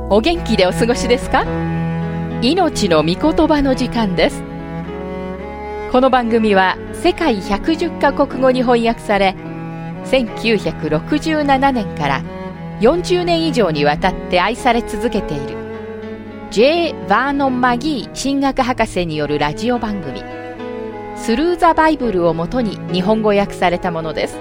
お元気でお過ごしですか？命の御言葉の時間です。この番組は世界110カ国語に翻訳され、1967年から40年以上にわたって愛され続けている J. バーノン・マギー神学博士によるラジオ番組スルー・ザ・バイブルをもとに日本語訳されたものです。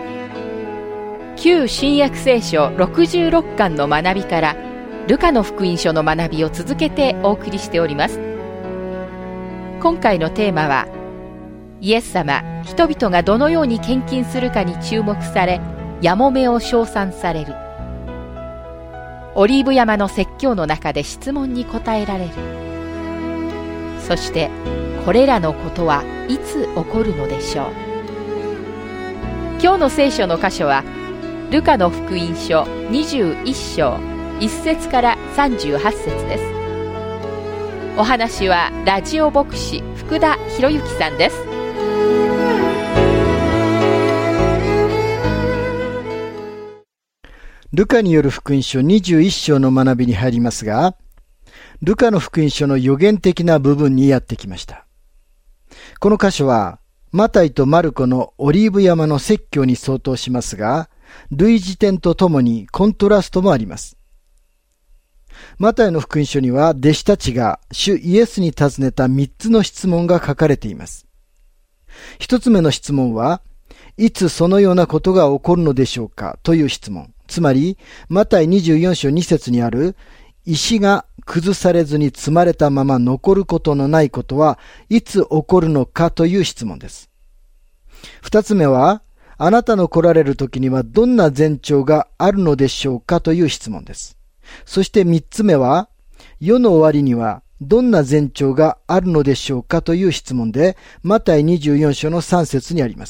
旧新約聖書66巻の学びからルカの福音書の学びを続けてお送りしております。今回のテーマは、イエス様、人々がどのように献金するかに注目され、やもめを称賛される。オリーブ山の説教の中で質問に答えられる。そして、これらのことはいつ起こるのでしょう。今日の聖書の箇所は、ルカの福音書21章、1節から38節です。お話はラジオ牧師福田博之さんです。 ルカによる福音書21章の学びに入りますが、ルカの福音書の予言的な部分にやってきました。この箇所はマタイとマルコのオリーブ山の説教に相当しますが、類似点とともにコントラストもあります。マタイの福音書には弟子たちが主イエスに尋ねた3つの質問が書かれています。1つ目の質問は、いつそのようなことが起こるのでしょうかという質問。つまり、マタイ24章2節にある、石が崩されずに積まれたまま残ることのないことはいつ起こるのかという質問です。2つ目は、あなたの来られる時にはどんな前兆があるのでしょうかという質問です。そして3つ目は、世の終わりにはどんな前兆があるのでしょうかという質問で、マタイ24章の3節にあります。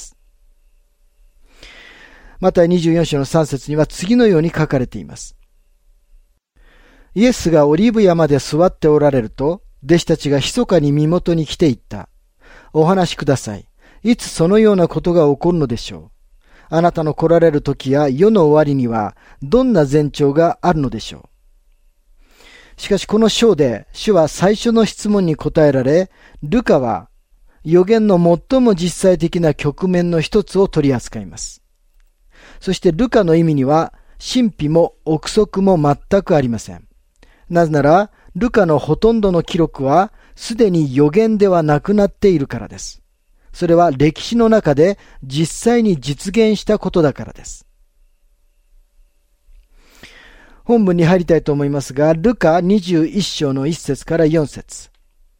マタイ24章の3節には次のように書かれています。イエスがオリーブ山で座っておられると、弟子たちが密かに身元に来ていった。お話しください。いつそのようなことが起こるのでしょう。あなたの来られる時や世の終わりにはどんな前兆があるのでしょう。しかしこの章で主は最初の質問に答えられ、ルカは預言の最も実際的な局面の一つを取り扱います。そしてルカの意味には神秘も憶測も全くありません。なぜならルカのほとんどの記録はすでに預言ではなくなっているからです。それは歴史の中で実際に実現したことだからです。本文に入りたいと思いますが、ルカ21章の1節から4節。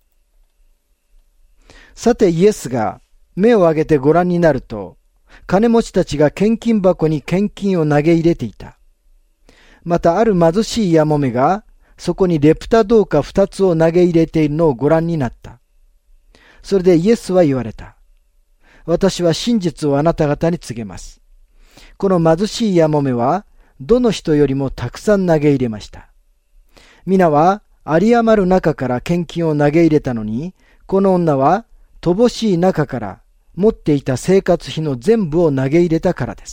さてイエスが目を上げてご覧になると、金持ちたちが献金箱に献金を投げ入れていた。またある貧しいやもめが、そこにレプタ銅貨2つを投げ入れているのをご覧になった。それでイエスは言われた。私は真実をあなた方に告げます。この貧しいやもめは、どの人よりもたくさん投げ入れました。皆は有り余る中から献金を投げ入れたのに、この女は乏しい中から持っていた生活費の全部を投げ入れたからです。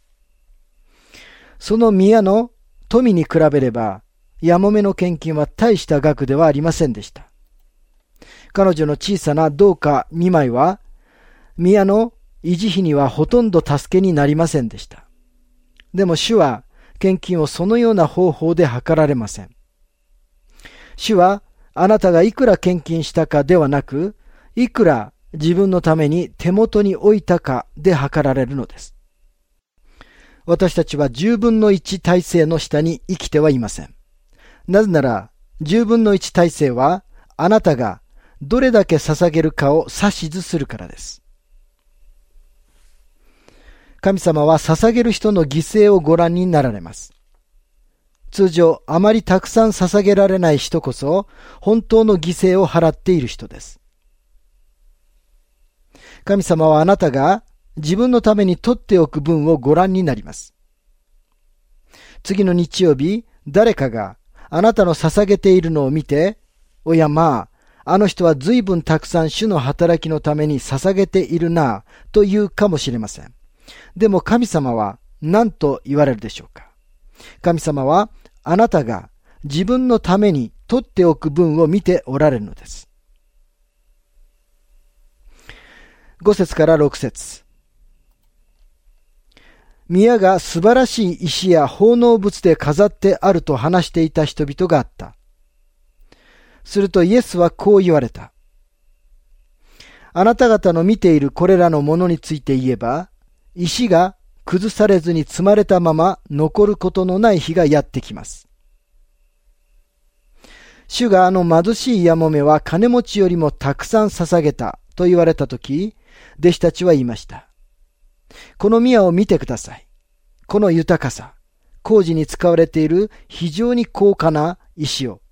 その宮の富に比べれば、やもめの献金は大した額ではありませんでした。彼女の小さな銅貨2枚は、宮の維持費にはほとんど助けになりませんでした。でも主は献金をそのような方法で計られません。主はあなたがいくら献金したかではなく、いくら自分のために手元に置いたかで計られるのです。私たちは10分の1体制の下に生きてはいません。なぜなら10分の1体制はあなたがどれだけ捧げるかを指図するからです。神様は捧げる人の犠牲をご覧になられます。通常、あまりたくさん捧げられない人こそ、本当の犠牲を払っている人です。神様はあなたが自分のために取っておく分をご覧になります。次の日曜日、誰かがあなたの捧げているのを見て、おやまあ、あの人は随分たくさん主の働きのために捧げているな、と言うかもしれません。でも神様は何と言われるでしょうか。神様はあなたが自分のために取っておく分を見ておられるのです。5節から6節。宮が素晴らしい石や奉納物で飾ってあると話していた人々があった。するとイエスはこう言われた。あなた方の見ているこれらのものについて言えば、石が崩されずに積まれたまま残ることのない日がやってきます。主が貧しいやもめは金持ちよりもたくさん捧げたと言われたとき、弟子たちは言いました。この宮を見てください。この豊かさ、工事に使われている非常に高価な石を。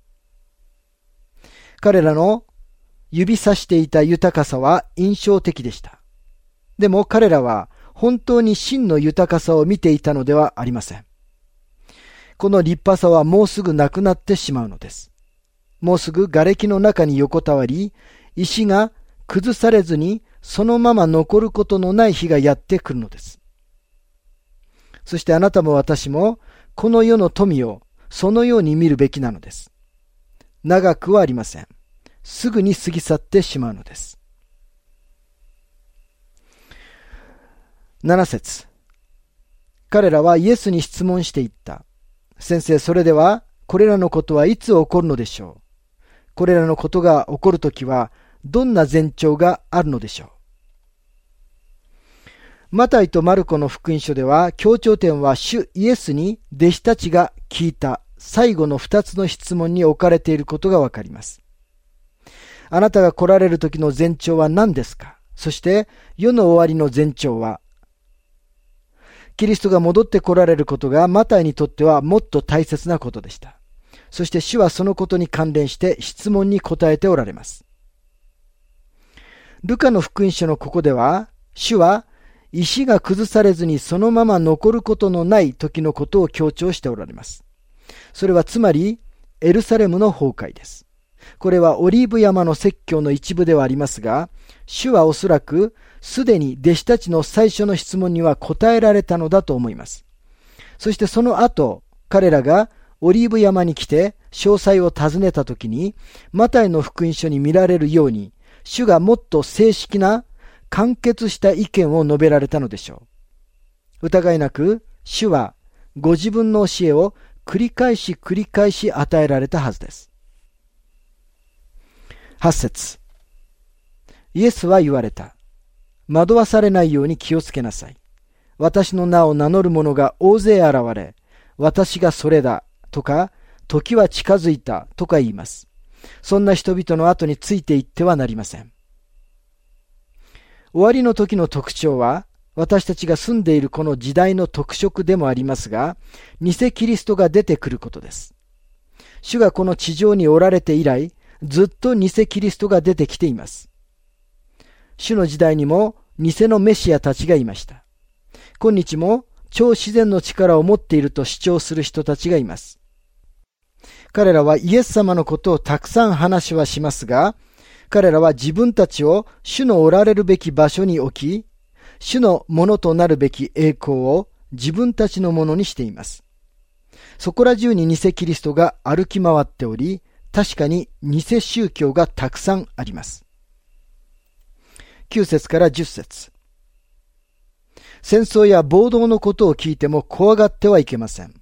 彼らの指さしていた豊かさは印象的でした。でも彼らは本当に真の豊かさを見ていたのではありません。この立派さはもうすぐなくなってしまうのです。もうすぐ瓦礫の中に横たわり、石が崩されずにそのまま残ることのない日がやってくるのです。そしてあなたも私もこの世の富をそのように見るべきなのです。長くはありません。すぐに過ぎ去ってしまうのです。7節。彼らはイエスに質問していった。先生、それではこれらのことはいつ起こるのでしょう。これらのことが起こるときはどんな前兆があるのでしょう。マタイとマルコの福音書では強調点は主イエスに弟子たちが聞いた最後の2つの質問に置かれていることがわかります。あなたが来られる時の前兆は何ですか？そして世の終わりの前兆は？キリストが戻って来られることがマタイにとってはもっと大切なことでした。そして主はそのことに関連して質問に答えておられます。ルカの福音書のここでは、主は石が崩されずにそのまま残ることのない時のことを強調しておられます。それはつまりエルサレムの崩壊です。これはオリーブ山の説教の一部ではありますが、主はおそらくすでに弟子たちの最初の質問には答えられたのだと思います。そしてその後、彼らがオリーブ山に来て詳細を尋ねたときに、マタイの福音書に見られるように、主がもっと正式な完結した意見を述べられたのでしょう。疑いなく、主はご自分の教えを繰り返し与えられたはずです。8節。イエスは言われた。惑わされないように気をつけなさい。私の名を名乗る者が大勢現れ、私がそれだとか、時は近づいたとか言います。そんな人々の後についていってはなりません。終わりの時の特徴は、私たちが住んでいるこの時代の特色でもありますが、偽キリストが出てくることです。主がこの地上におられて以来、ずっと偽キリストが出てきています。主の時代にも偽のメシアたちがいました。今日も超自然の力を持っていると主張する人たちがいます。彼らはイエス様のことをたくさん話はしますが、彼らは自分たちを主のおられるべき場所に置き、主のものとなるべき栄光を自分たちのものにしています。そこら中に偽キリストが歩き回っており、確かに偽宗教がたくさんあります。9節から10節。戦争や暴動のことを聞いても怖がってはいけません。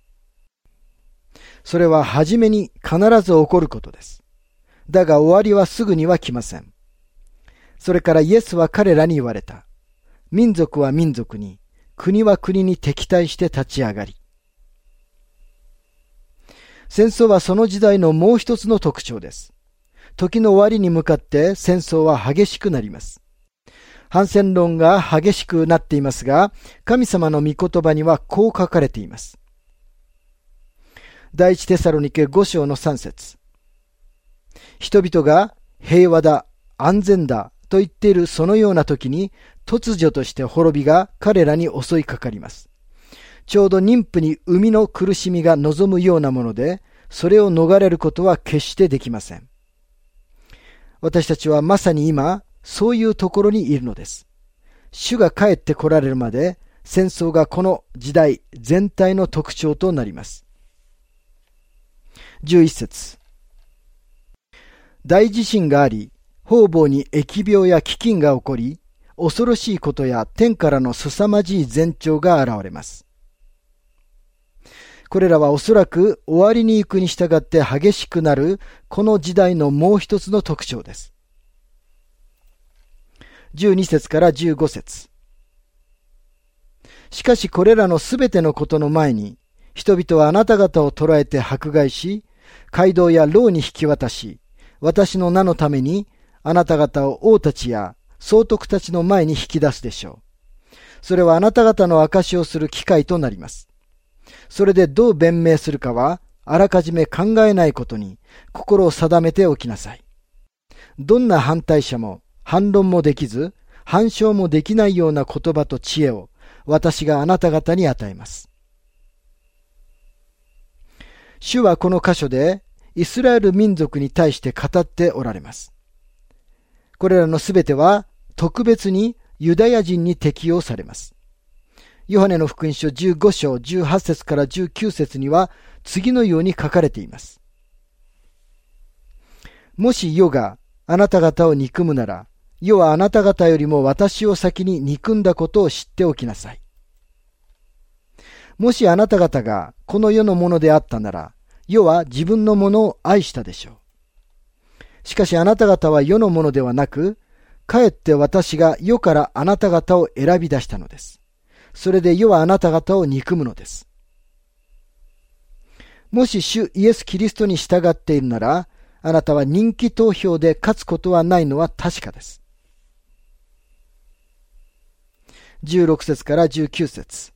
それは初めに必ず起こることです。だが終わりはすぐには来ません。それからイエスは彼らに言われた。民族は民族に、国は国に敵対して立ち上がり。戦争はその時代のもう一つの特徴です。時の終わりに向かって戦争は激しくなります。反戦論が激しくなっていますが、神様の御言葉にはこう書かれています。第一テサロニケ5章の3節。人々が平和だ、安全だと言っているそのような時に、突如として滅びが彼らに襲いかかります。ちょうど妊婦に生みの苦しみが望むようなもので、それを逃れることは決してできません。私たちはまさに今、そういうところにいるのです。主が帰って来られるまで、戦争がこの時代全体の特徴となります。 11節。大地震があり、方々に疫病や飢饉が起こり、恐ろしいことや天からの凄まじい前兆が現れます。これらはおそらく終わりに行くに従って激しくなるこの時代のもう一つの特徴です。12節から15節。しかしこれらのすべてのことの前に、人々はあなた方を捕らえて迫害し、街道や牢に引き渡し、私の名のためにあなた方を王たちや総督たちの前に引き出すでしょう。それはあなた方の証しをする機会となります。それでどう弁明するかは、あらかじめ考えないことに心を定めておきなさい。どんな反対者も反論もできず、反証もできないような言葉と知恵を私があなた方に与えます。主はこの箇所でイスラエル民族に対して語っておられます。これらのすべては特別にユダヤ人に適用されます。ヨハネの福音書15章18節から19節には次のように書かれています。もし世があなた方を憎むなら、世はあなた方よりも私を先に憎んだことを知っておきなさい。もしあなた方がこの世のものであったなら、世は自分のものを愛したでしょう。しかしあなた方は世のものではなく、かえって私が世からあなた方を選び出したのです。それで世はあなた方を憎むのです。もし主イエス・キリストに従っているなら、あなたは人気投票で勝つことはないのは確かです。16節から19節。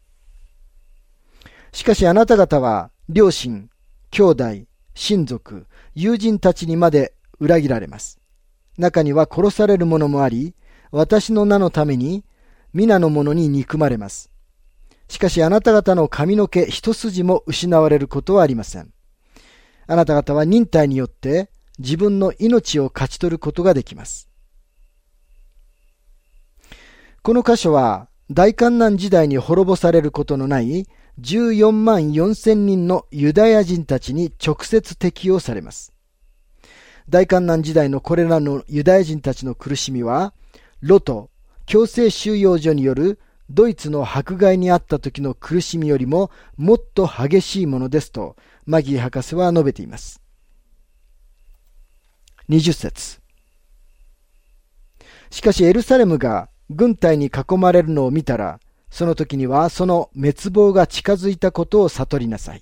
しかしあなた方は両親、兄弟、親族、友人たちにまで裏切られます。中には殺される者もあり、私の名のために皆の者に憎まれます。しかしあなた方の髪の毛一筋も失われることはありません。あなた方は忍耐によって自分の命を勝ち取ることができます。この箇所は大患難時代に滅ぼされることのない14万4千人のユダヤ人たちに直接適用されます。大患難時代のこれらのユダヤ人たちの苦しみは、ロト、強制収容所によるドイツの迫害にあった時の苦しみよりももっと激しいものですと、マギー博士は述べています。20節。しかしエルサレムが軍隊に囲まれるのを見たら、その時にはその滅亡が近づいたことを悟りなさい。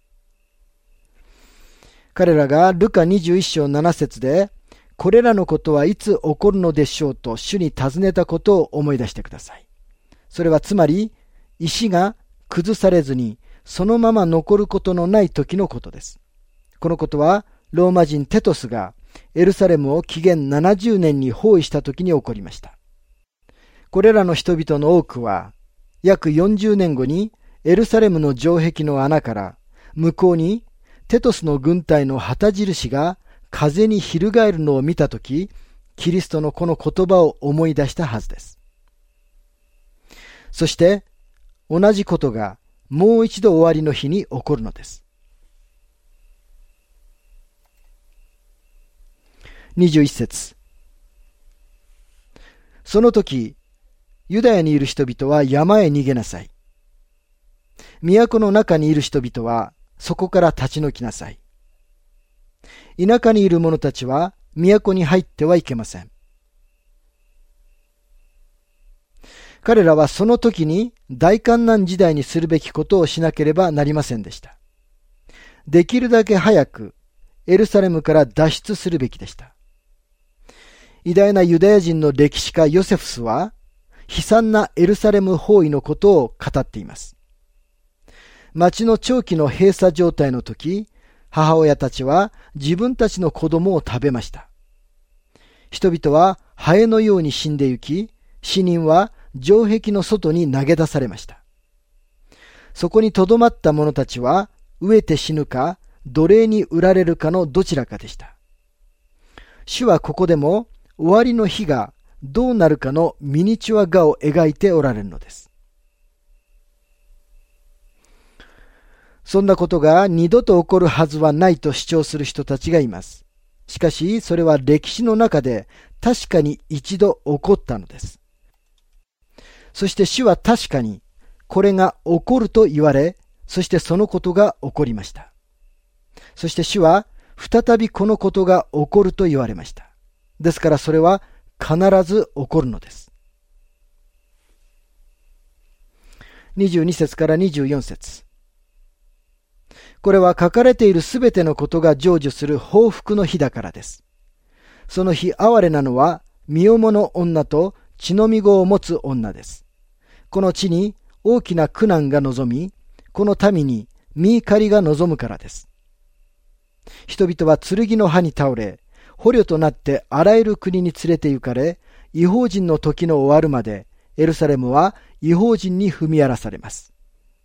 彼らがルカ21章7節で、これらのことはいつ起こるのでしょうと主に尋ねたことを思い出してください。それはつまり、石が崩されずにそのまま残ることのない時のことです。このことは、ローマ人テトスがエルサレムを紀元70年に包囲した時に起こりました。これらの人々の多くは、約40年後にエルサレムの城壁の穴から向こうにテトスの軍隊の旗印が風に翻るのを見たとき、キリストのこの言葉を思い出したはずです。そして同じことがもう一度終わりの日に起こるのです。21節。その時、ユダヤにいる人々は山へ逃げなさい。都の中にいる人々はそこから立ち退きなさい。田舎にいる者たちは都に入ってはいけません。彼らはその時に大患難時代にするべきことをしなければなりませんでした。できるだけ早くエルサレムから脱出するべきでした。偉大なユダヤ人の歴史家ヨセフスは悲惨なエルサレム包囲のことを語っています。町の長期の閉鎖状態の時、母親たちは自分たちの子供を食べました。人々はハエのように死んでゆき、死人は城壁の外に投げ出されました。そこに留まった者たちは飢えて死ぬか奴隷に売られるかのどちらかでした。主はここでも終わりの日がどうなるかのミニチュア画を描いておられるのです。 そんなことが二度と起こるはずはないと主張する人たちがいます。しかし、それは歴史の中で確かに一度起こったのです。そして主は確かにこれが起こると言われ、そしてそのことが起こりました。そして主は再びこのことが起こると言われました。ですからそれは必ず起こるのです。22節から24節。これは書かれているすべてのことが成就する報復の日だからです。その日哀れなのは身重の女と血のみ子を持つ女です。この地に大きな苦難が望み、この民に身怒りが望むからです。人々は剣の刃に倒れ、捕虜となってあらゆる国に連れて行かれ、異邦人の時の終わるまで、エルサレムは異邦人に踏み荒らされます。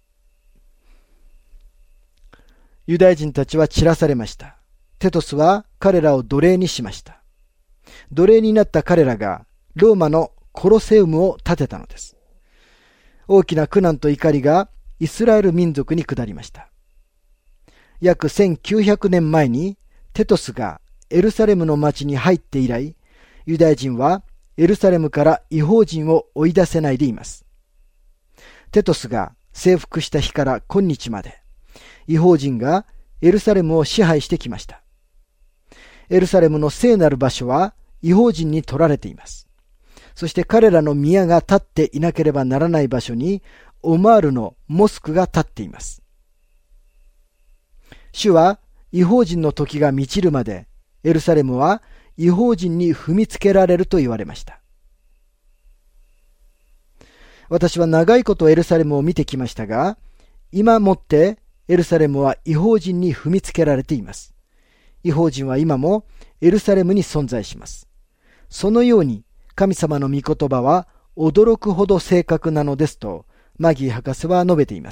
ユダヤ人たちは散らされました。テトスは彼らを奴隷にしました。奴隷になった彼らがローマのコロセウムを建てたのです。大きな苦難と怒りがイスラエル民族に下りました。約1900年前にテトスがエルサレムの町に入って以来、ユダヤ人はエルサレムから異邦人を追い出せないでいます。テトスが征服した日から今日まで、異邦人がエルサレムを支配してきました。エルサレムの聖なる場所は異邦人に取られています。そして彼らの宮が立っていなければならない場所にオマールのモスクが立っています。主は異邦人の時が満ちるまでエルサレムは異邦人に踏みつけられると言われました。私は長いことエルサレムを見てきましたが、今もってエルサレムは異邦人に踏みつけられています。異邦人は今もエルサレムに存在します。そのように神様の御言葉は驚くほど正確なのですとマギー博士は述べています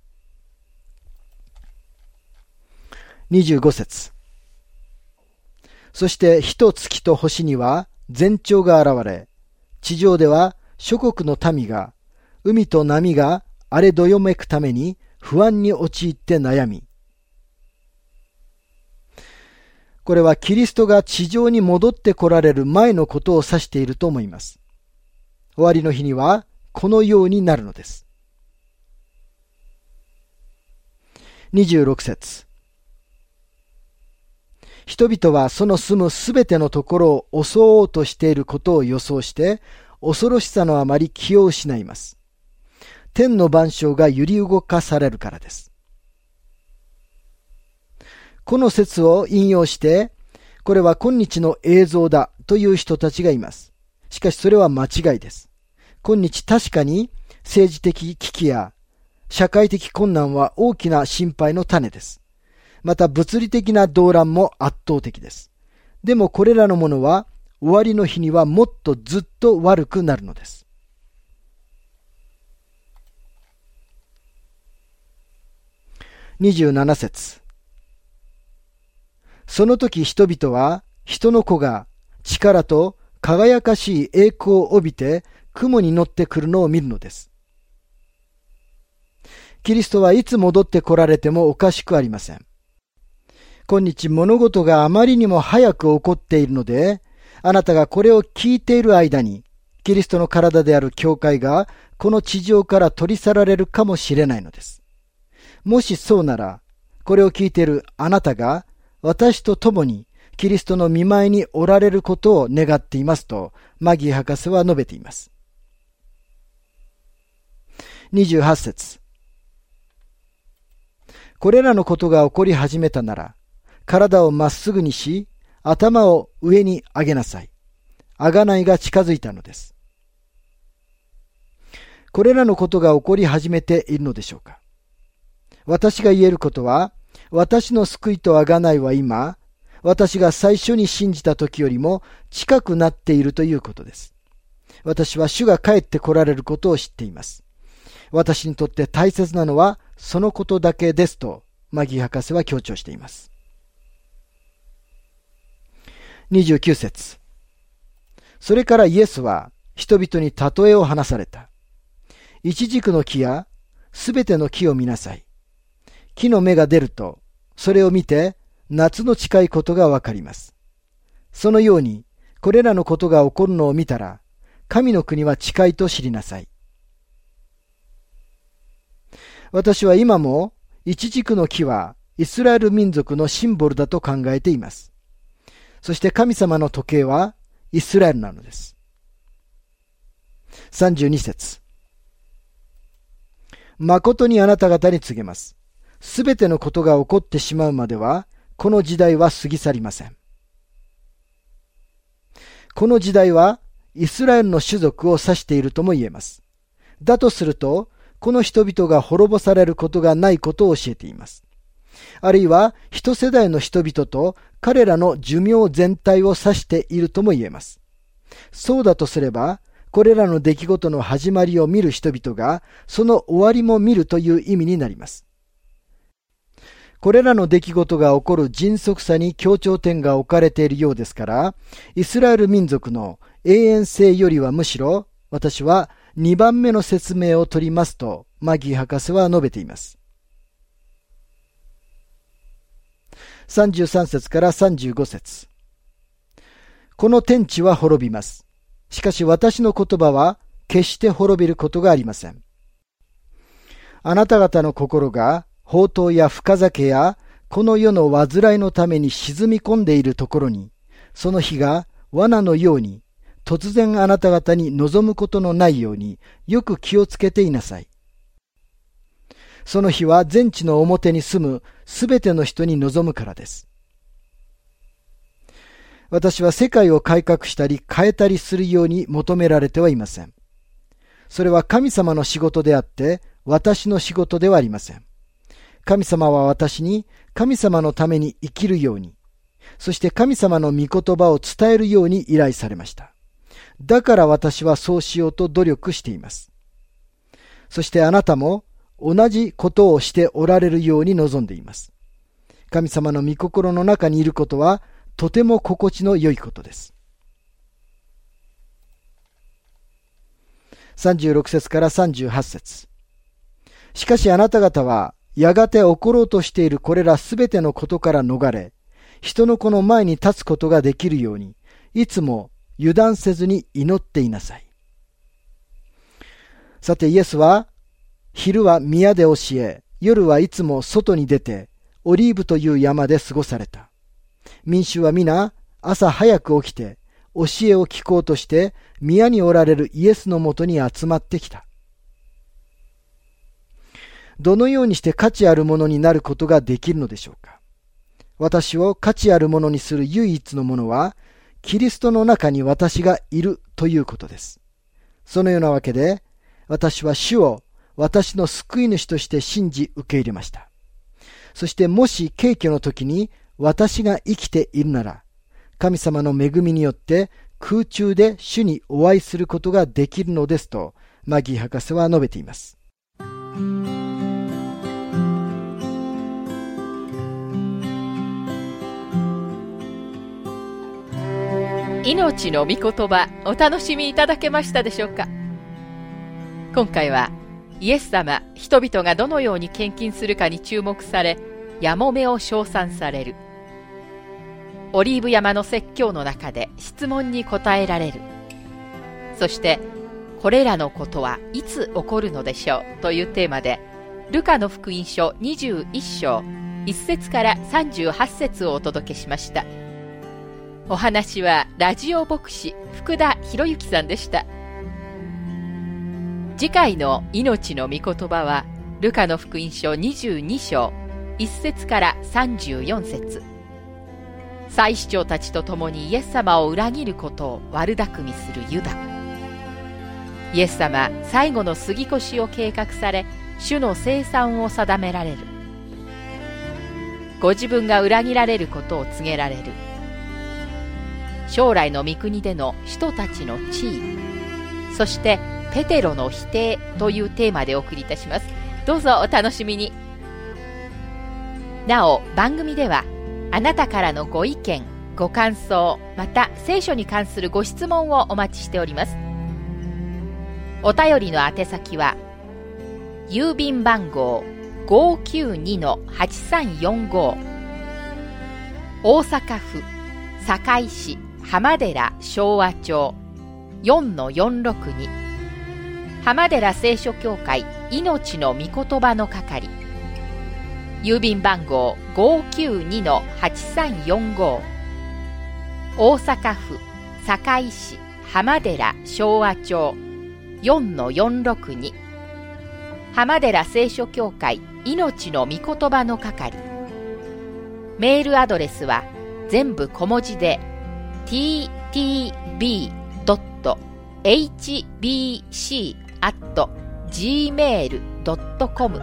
。25節。そして火と月と星には前兆が現れ、地上では諸国の民が海と波が荒れどよめくために不安に陥って悩み、これはキリストが地上に戻って来られる前のことを指していると思います。終わりの日にはこのようになるのです。26節。人々はその住むすべてのところを襲おうとしていることを予想して、恐ろしさのあまり気を失います。天の万象が揺り動かされるからです。この説を引用して、これは今日の映像だという人たちがいます。しかしそれは間違いです。今日確かに政治的危機や社会的困難は大きな心配の種です。また物理的な動乱も圧倒的です。でもこれらのものは終わりの日にはもっとずっと悪くなるのです。27節。その時人々は人の子が力と輝かしい栄光を帯びて雲に乗ってくるのを見るのです。キリストはいつ戻って来られてもおかしくありません。今日物事があまりにも早く起こっているので、あなたがこれを聞いている間にキリストの体である教会がこの地上から取り去られるかもしれないのです。もしそうなら、これを聞いているあなたが私と共にキリストの御前におられることを願っていますとマギー博士は述べています。28節。これらのことが起こり始めたなら、体をまっすぐにし、頭を上に上げなさい。贖いが近づいたのです。これらのことが起こり始めているのでしょうか。私が言えることは、私の救いと贖いは今、私が最初に信じた時よりも近くなっているということです。私は主が帰って来られることを知っています。私にとって大切なのはそのことだけですとマギー博士は強調しています。29節。それからイエスは人々に例えを話された。イチジクの木やすべての木を見なさい。 木の芽が出ると、それを見て夏の近いことがわかります。そのように、これらのことが起こるのを見たら、神の国は近いと知りなさい。私は今も、イチジクの木はイスラエル民族のシンボルだと考えています。そして神様の時計はイスラエルなのです。32節。誠にあなた方に告げます。すべてのことが起こってしまうまでは、この時代は過ぎ去りません。この時代はイスラエルの種族を指しているとも言えます。だとすると、この人々が滅ぼされることがないことを教えています。あるいは一世代の人々と彼らの寿命全体を指しているとも言えます。そうだとすれば、これらの出来事の始まりを見る人々がその終わりも見るという意味になります。これらの出来事が起こる迅速さに強調点が置かれているようですから、イスラエル民族の永遠性よりはむしろ私は2番目の説明を取りますとマギー博士は述べています。33節から35節。この天地は滅びます。しかし私の言葉は決して滅びることがありません。あなた方の心が放蕩や深酒やこの世の煩いのために沈み込んでいるところに、その日が罠のように突然あなた方に望むことのないようによく気をつけていなさい。その日は全地の表に住むすべての人に望むからです。私は世界を改革したり変えたりするように求められてはいません。それは神様の仕事であって私の仕事ではありません。神様は私に神様のために生きるように、そして神様の御言葉を伝えるように依頼されました。だから私はそうしようと努力しています。そしてあなたも同じことをしておられるように望んでいます。神様の御心の中にいることはとても心地の良いことです。36節から38節。しかしあなた方はやがて起ころうとしているこれらすべてのことから逃れ、人の子の前に立つことができるように、いつも油断せずに祈っていなさい。さてイエスは、昼は宮で教え、夜はいつも外に出て、オリーブという山で過ごされた。民衆は皆、朝早く起きて、教えを聞こうとして、宮におられるイエスのもとに集まってきた。どのようにして価値あるものになることができるのでしょうか。私を価値あるものにする唯一のものは、キリストの中に私がいるということです。そのようなわけで、私は主を私の救い主として信じ受け入れました。そしてもし景気の時に私が生きているなら、神様の恵みによって空中で主にお会いすることができるのですと、マギー博士は述べています。 命の御言葉、お楽しみいただけましたでしょうか。今回はイエス様、人々がどのように献金するかに注目され、やもめを称賛される。オリーブ山の説教の中で質問に答えられる。そしてこれらのことはいつ起こるのでしょうというテーマで、ルカの福音書21章1節から38節をお届けしました。お話はラジオ牧師福田博之さんでした。次回の命の御言葉はルカの福音書22章1節から34節。祭司長たちと共にイエス様を裏切ることを悪巧みするユダ。イエス様、最後の杉越を計画され、主の生産を定められる。ご自分が裏切られることを告げられる。将来の御国での人たちの地位、そしてペテロの否定というテーマでお送りいたします。どうぞお楽しみに。なお、番組ではあなたからのご意見、ご感想、また聖書に関するご質問をお待ちしております。お便りの宛先は郵便番号 592-8345、大阪府堺市浜寺昭和町 4-462、浜寺聖書協会命の御言葉の係、郵便番号 592-8345、大阪府堺市浜寺昭和町 4-462、浜寺聖書協会命の御言葉の係。メールアドレスは全部小文字で ttb.hbc@gmail.com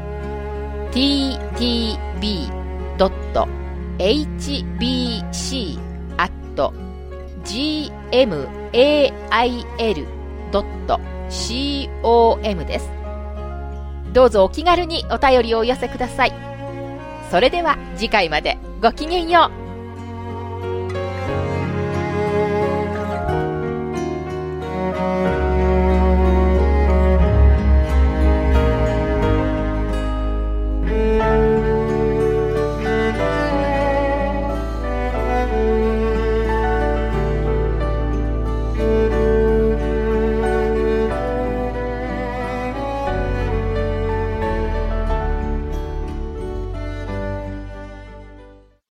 ttb.hbc@gmail.com です。どうぞお気軽にお便りをお寄せください。それでは次回までごきげんよう。